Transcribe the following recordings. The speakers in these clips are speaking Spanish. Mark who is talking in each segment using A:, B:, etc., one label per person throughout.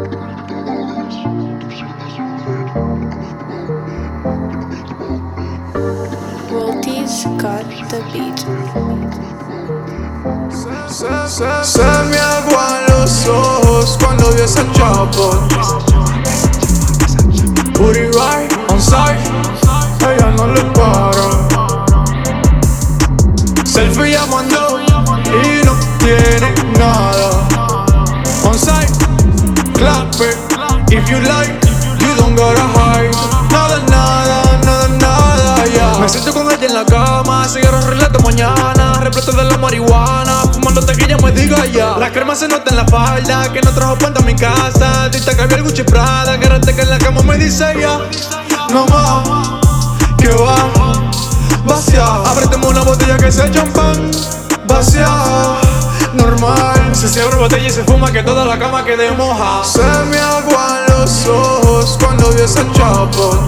A: Walties got the beat.
B: Se me aguan los ojos cuando vi ese chapo. Booty right on side, ella no le para. Selfie ya mandó y no tiene nada. On side, clap it if you like, you don't gotta hide. Nada, nada, nada, nada, yeah. Me siento con ella en la cama, cigarros relato mañana, repleto de la marihuana, fumando tequilla me diga ya. La crema se nota en la falda, que no trajo puente a mi casa. Dita que había el Gucci Prada, agárrate que en la cama me dice ya. No más, que va, vacía. Ábreteme una botella que sea champán, vacía. Normal, se abre botella y se fuma que toda la cama quede moja. Se me aguan los ojos cuando vi ese chapo.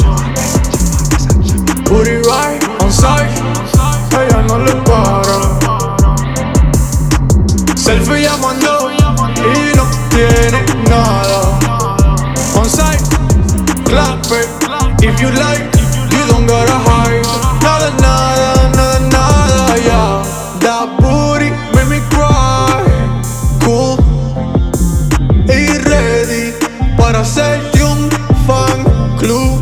B: Booty right on side, ella no le para. Selfie ya mandó y no tiene nada. On side, clap it if you like, you don't gotta hide. Nada, nada, nada, nada, yeah. That booty make me cry. Cool y ready para hacerte un fan club.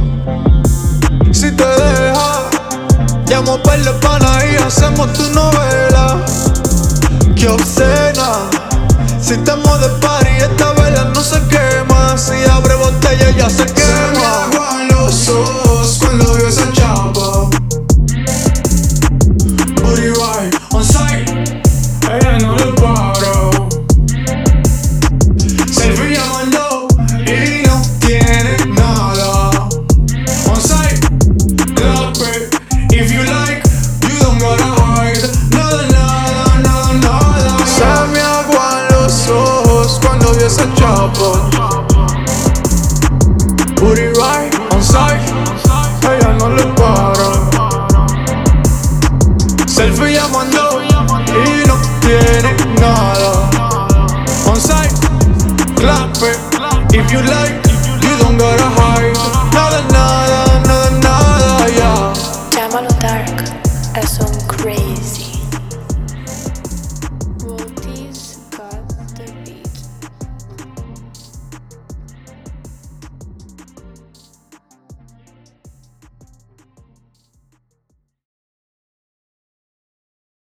B: Si te deja, llamo par de pana y hacemos tu novela. Qué obscena, si estamos de party esta vela no se quema. Si abre botella ya se quema. Se me aguan los ojos cuando veo esa chapa. Booty right on side, ella no le para. Selfie ya mandó y no tiene nada. On side, clap it if you like, you don't gotta hide. Nada, nada, nada, nada. Se me aguan los ojos cuando vi ese chapo. Booty right on side, ella no le para. Selfie ya mandó y no tiene nada. On side, clap it if you like, you don't gotta hide.